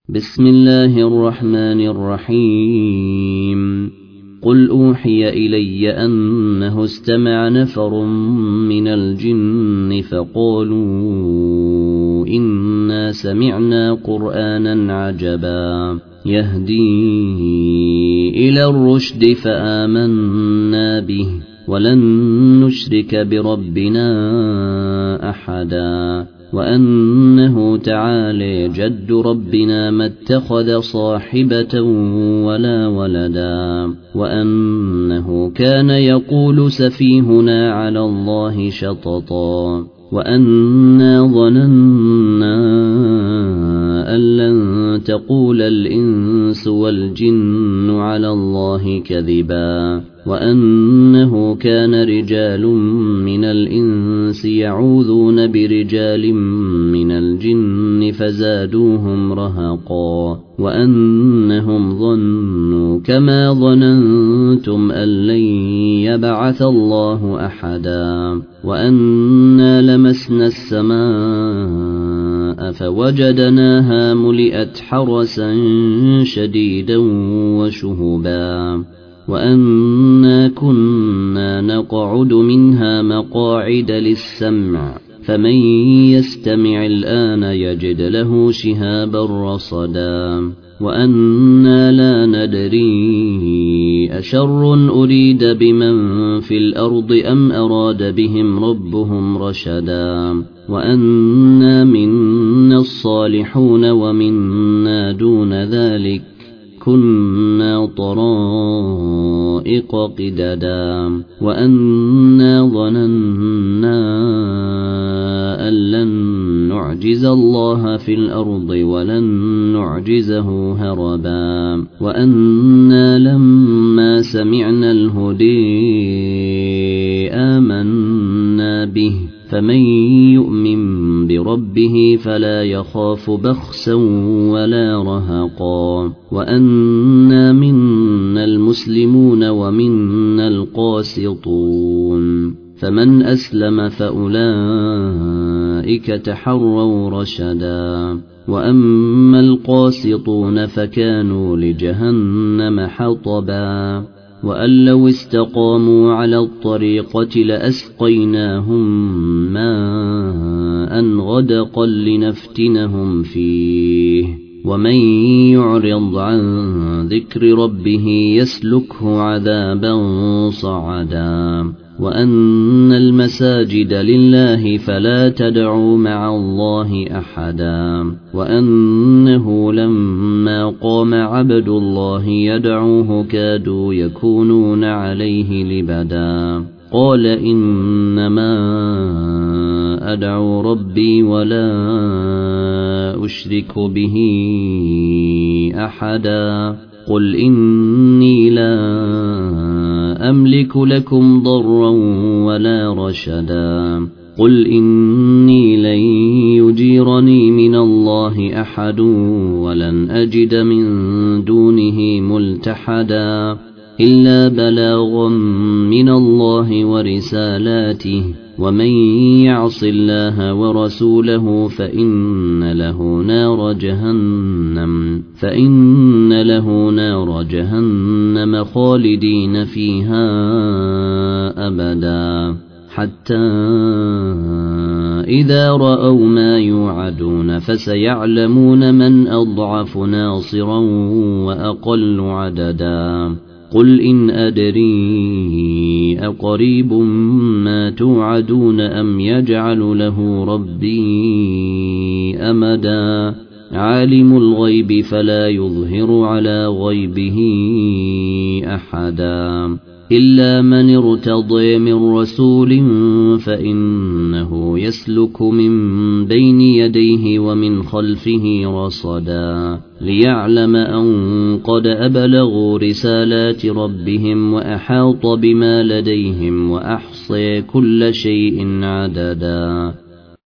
بسم الله الرحمن الرحيم قل أوحي إلي أنه استمع نفر من الجن فقالوا إنا سمعنا قرآنا عجبا يهدي إلى الرشد فآمنا به ولن نشرك بربنا أحدا وأنه تعالى جد ربنا ما اتخذ صاحبة ولا ولدا وأنه كان يقول سفيهنا على الله شططا وأنا ظننا أن لن تقول الإنس والجن على الله كذبا وأنه كان رجال من الإنس يعوذون برجال من الجن فزادوهم رهقا وأنهم ظنوا كما ظننتم أن لن يبعث الله أحدا وأنا لمسنا السماء فوجدناها ملئت حرسا شديدا وشهبا وأنا كنا نقعد منها مقاعد للسمع فمن يستمع الآن يجد له شهابا رصدا وأنا لا ندري أشر أريد بمن في الأرض أم أراد بهم ربهم رشدا وأنا منا الصالحون ومنا دون ذلك كنا طرائق قددا وأنا ظننا أن لن نعجز الله في الأرض ولن نعجزه هربا وأنا لما سمعنا الهدي آمنا به فمن يؤمن بربه فلا يخاف بخسا ولا رهقا وأنا منا المسلمون ومنا القاسطون فمن أسلم فأولئك تحروا رشدا وأما القاسطون فكانوا لجهنم حطبا وأن لو استقاموا على الطريقة لأسقيناهم ماء غدقا لنفتنهم فيه ومن يعرض عن ذكر ربه يسلكه عذابا صعدا وأن المساجد لله فلا تدعوا مع الله أحدا وأنه لما قام عبد الله يدعوه كادوا يكونون عليه لبدا قال إنما أدعو ربي ولا أشرك به أحدا قل إني لا أملك لكم ضرا ولا رشدا قل إني لن يجيرني من الله أحد ولن أجد من دونه ملتحدا إلا بلاغا من الله ورسالاته ومن يعص الله ورسوله فإن له نار جهنم خالدين فيها أبدا حتى إذا رأوا ما يوعدون فسيعلمون من أضعف ناصرا وأقل عددا قل إن أدري أقريب ما توعدون أم يجعل له ربي أمدا عالم الغيب فلا يظهر على غيبه أحدا إلا من ارتضي من رسول فإنه يسلك من بين يديه ومن خلفه رصدا ليعلم أن قد أبلغوا رسالات ربهم وأحاط بما لديهم وأحصى كل شيء عددا